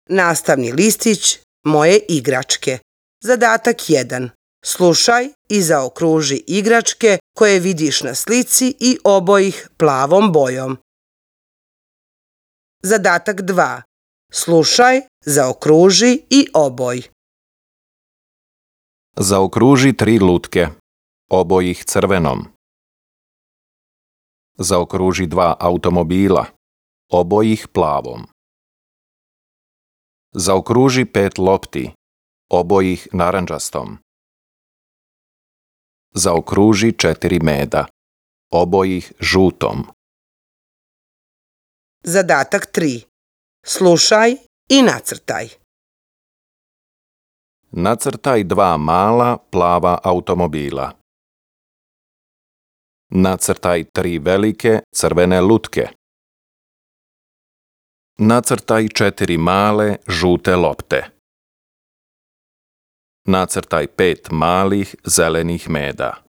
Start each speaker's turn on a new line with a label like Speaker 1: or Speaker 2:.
Speaker 1: Nastavni listić Moje igračke. Zadatak 1. Slušaj i zaokruži igračke koje vidiš na slici i oboj ih plavom bojom. Zadatak 2. Slušaj, zaokruži i oboj.
Speaker 2: Zaokruži 3 lutke, oboj ih crvenom. Zaokruži 2 automobila, oboj ih plavom. Zaokruži 5 lopti, oboj ih narandžastom. Zaokruži 4 meda, oboj ih žutom.
Speaker 1: Zadatak 3. Slušaj i nacrtaj.
Speaker 2: Nacrtaj 2 mala plava automobila. Nacrtaj 3 velike crvene lutke. Nacrtaj 4 male žute lopte. Nacrtaj 5 malih zelenih meda.